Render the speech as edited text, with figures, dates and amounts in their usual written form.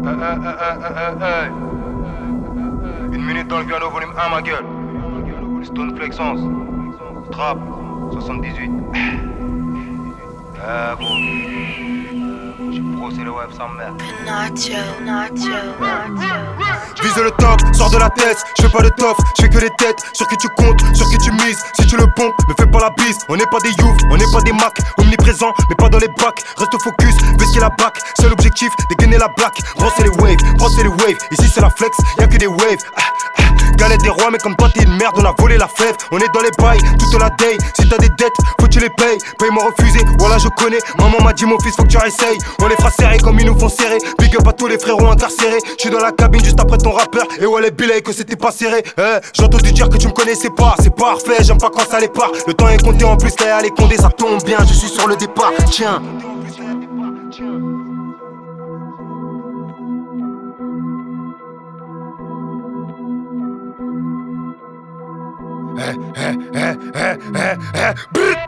Une minute dans le piano, volume 1, ma gueule. Stone Flexence. Trap. 78. Bon. J'ai brossé le web sans merde. Nacho. Vise le top, sors de la tête, je fais pas de top, je fais que les têtes, sur qui tu comptes, sur qui tu mises, si tu le pompes, me fais pas la bise, on n'est pas des youths, on n'est pas des macs, omniprésents, mais pas dans les bacs, reste focus, baisser la bac, seul objectif, dégainer la black, brosser les waves, ici c'est la flex, y'a que des waves, galette des rois, mais comme toi t'es une merde, on a volé la fève, on est dans les bails, toute la day, si t'as des dettes, faut que tu les payes, paiement refusé, voilà je connais, maman m'a dit mon fils faut que tu réessayes, on les fera serrer comme ils nous font serrer, big up à tous les frérots incarcérés, j'suis dans la cabine juste après ton rappeur, et ouais les billets que c'était pas serré, j'ai entendu dire que tu me connaissais pas, c'est parfait, j'aime pas quand ça les part, le temps est compté en plus, là les condés, ça tombe bien, je suis sur le départ, tiens. Brrr.